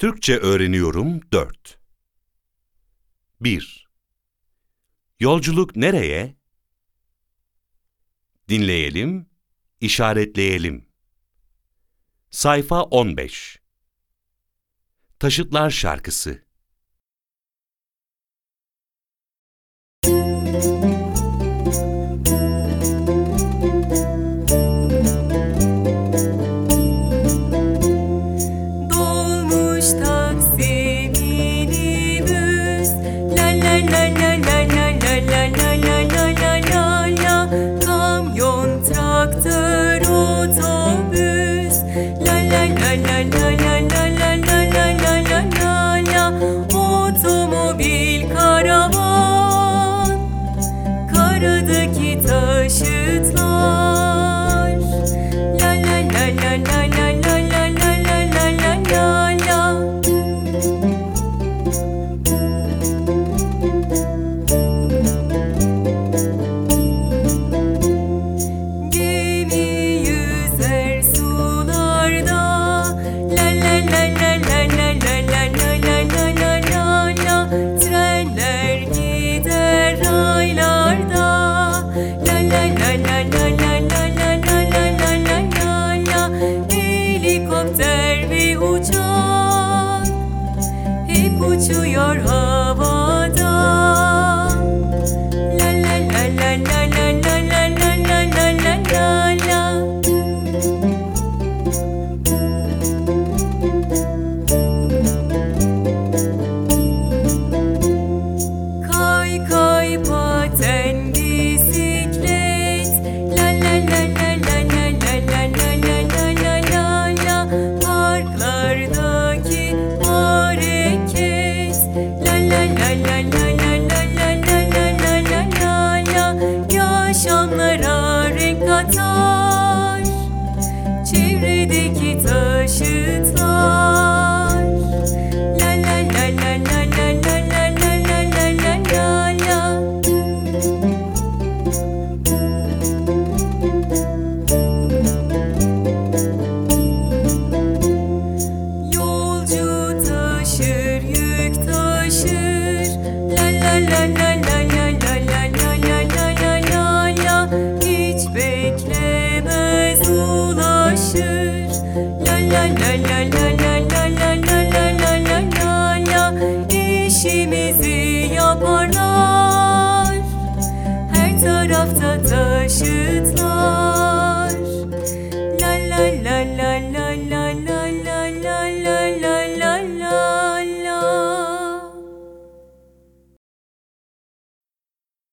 Türkçe öğreniyorum 4. 1. Yolculuk nereye? Dinleyelim, işaretleyelim. Sayfa 15. Taşıtlar Şarkısı. Dolmuş taksi minibüs, la la la la la la la la la la la la la la. Kamyon, traktör, otobüs, la la la la la la la la la la la la la la. Otomobil, karavan, karadaki taşıtlar, la la la la la la la la la la la la la. Gemi yüzer sularda, la la la la la la la la la la la la la la. Trenler gider raylarda, la la la la la la la la la la la la la la. Helikopter ve uçak,